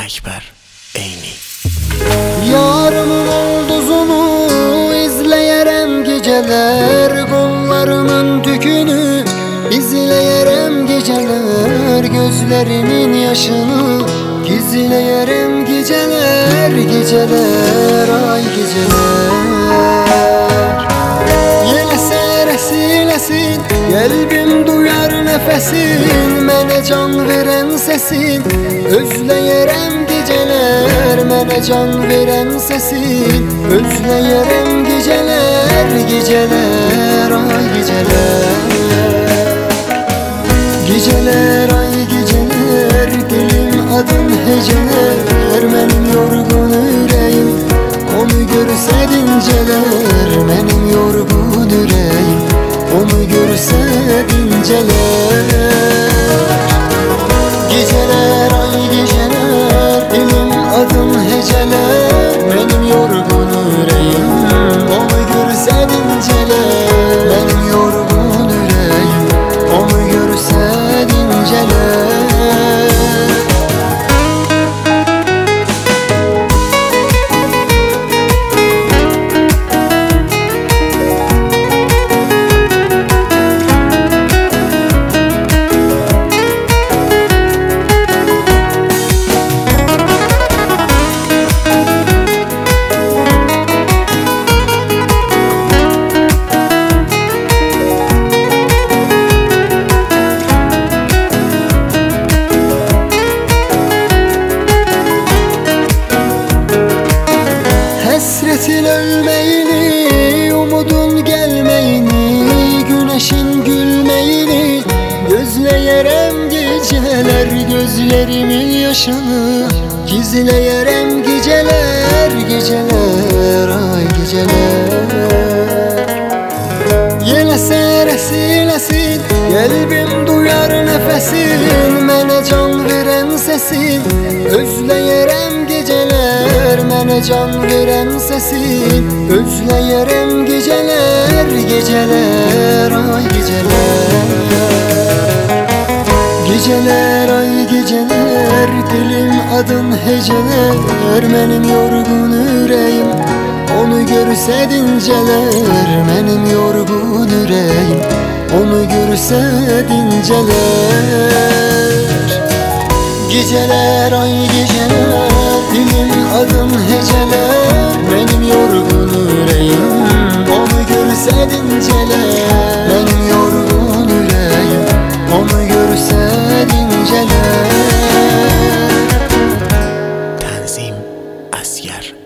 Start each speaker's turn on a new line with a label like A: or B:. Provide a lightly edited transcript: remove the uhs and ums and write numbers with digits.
A: Ekber Eyni.
B: Yarımın ulduzunu izleyerem geceler, kollarımın tükünü izleyerem geceler, gözlerimin yaşını gizleyerem geceler, geceler, ay geceler. Yeleser esilesin, kalbim duyar nefesin, mene can veren sesin, özleyerem geceler, mene can veren sesin, özleyerem geceler, geceler, ay geceler. Geceler, ay geceler, dilim adın heceler, benim yorgun yüreğim onu görse dinceler, benim yorgun yüreğim onu görse dinceler. Geceler, ay geceler, dilim adın heceler, benim yorgun yüreğim onu görse dinceler, benim yorgun yüreğim onu görse dinceler. Hasretin ölmeyini, umudun gelmeyini, güneşin gülmeyini gözleyerem geceler, gözlerimin yaşını gizleyerem geceler, geceler, ay geceler. Yeleser esilesin, kalbim duyar nefesin, mene can veren sesin, özleyerem geceler, mene can veren sesin, özleyerem geceler, geceler, ay geceler. Geceler, ay geceler, dilim adın heceler, benim yorgun yüreğim onu görse dinceler, benim yorgun yüreğim onu görse dinceler. Geceler, ay geceler, dilim adım heceler, benim yorgun yüreğim onu görse dinceler, benim yorgun yüreğim onu görse dinceler.
A: Tanzim Asgar